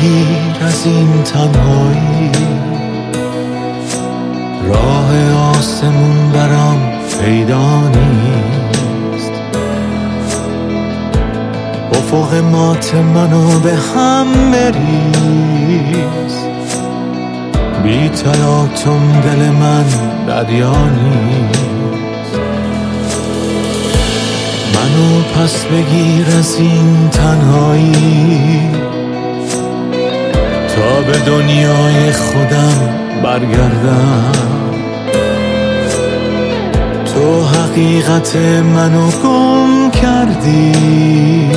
بگیر از این تنهایی، راه آسمون برام پیدا نیست. افق مات منو به هم بریز، بی تلاطم دل من دریا نیست. منو پس بگیر از این تنهایی، تا به دنیای خودم برگردم. تو حقیقت منو گم کردی،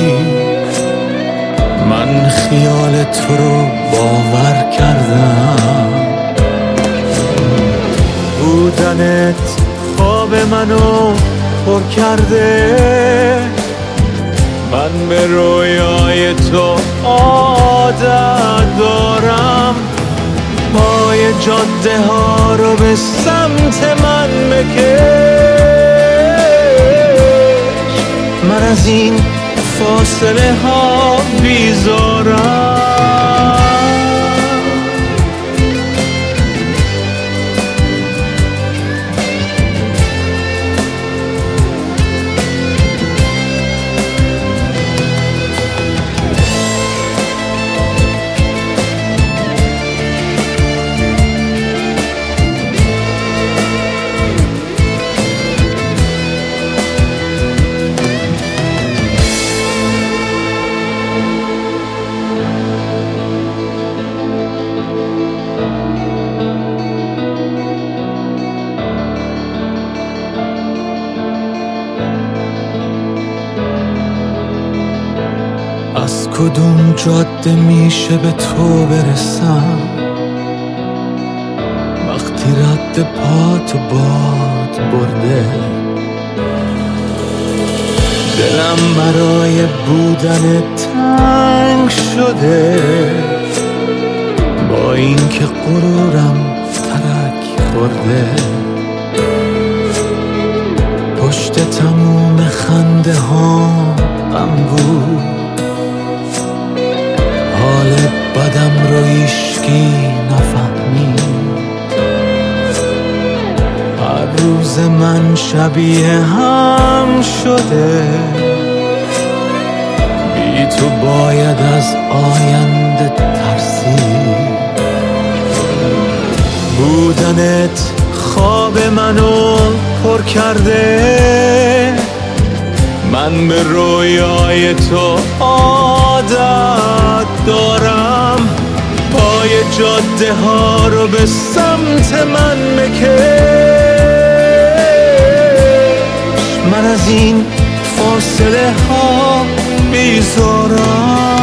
من خیال تو رو باور کردم. بودنت خواب منو پر کرده، من به رویای تو عادت دارم. پای جاده ها رو به سمت من بکش، من از این فاصله ها بیزارم. از کدوم جاده میشه به تو برسم، وقتی رد پاتو باد برده. دلم برای بودن تنگ شده، با اینکه غرورم ترک خورده. پشت تموم خنده ها غم بود، حال بدم رو هیچکی نفهمید. هر روز من شبیه هم شده، بی تو باید از آینده ترسید. بودنت خواب منو پر کرده، من به رویای تو عادت دارم. پای جاده ها رو به سمت من بکش، من از این فاصله ها بیزارم.